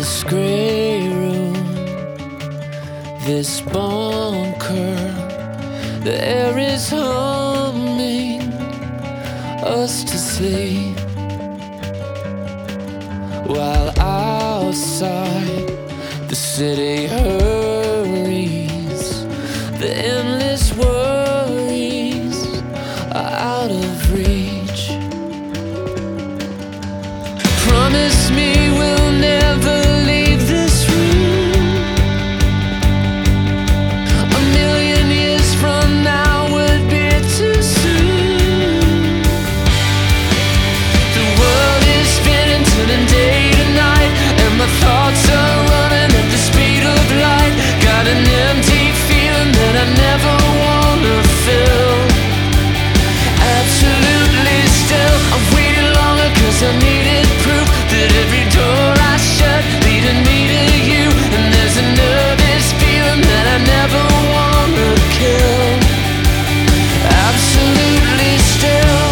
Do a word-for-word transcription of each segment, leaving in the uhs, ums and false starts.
this grey room, this bunker, the air is humming us to sleep, while outside the city hurries. The endless worries are out of reach. Promise me we'll never leave this room. A million years from now would be too soon. The world is spinning, turning day to night, and my thoughts are running at the speed of light. Got an empty feeling that I never wanna fill. Absolutely still, I've waited longer 'cause I needed proof that every door I shut leading me to you. And there's a nervous feeling that I never wanna kill. Absolutely still.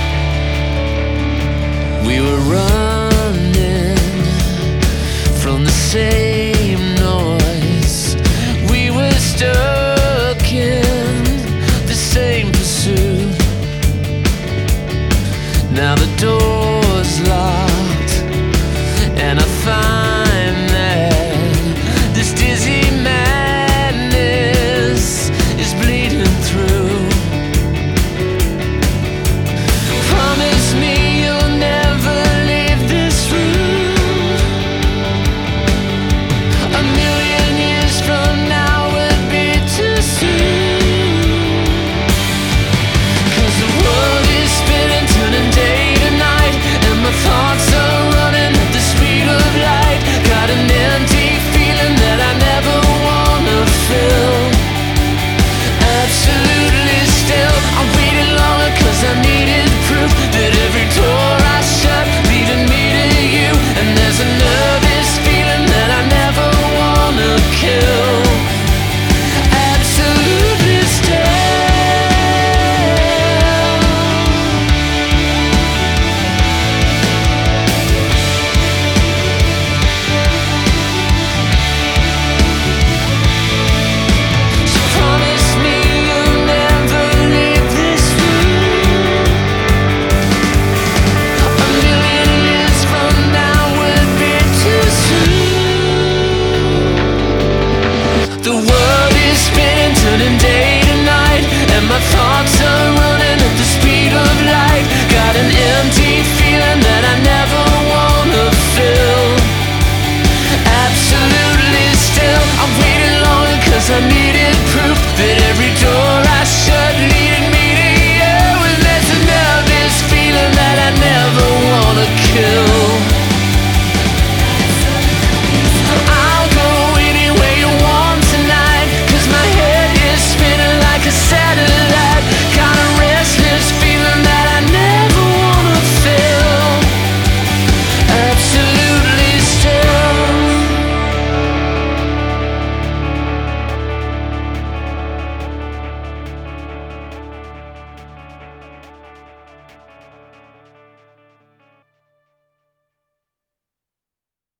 We were running from the same noise. We were stuck in the same pursuit. Now the door's locked, and I find that this dizzy madness is bleeding through. Promise me you'll never leave this room. A million years from now would be too soon. 'Cause the world is spinning, turning day to night, and my thoughts are running at the speed of light. Got an empty feeling that I never wanna fill. Absolutely still, I waited longer 'cause I needed proof that every door I shut leading me to you. And there's a nervous feeling that I never wanna kill. Absolutely still. So promise me you'll never leave this room. A million years from now would be too soon. The world is spinning, turning day to night, and my thoughts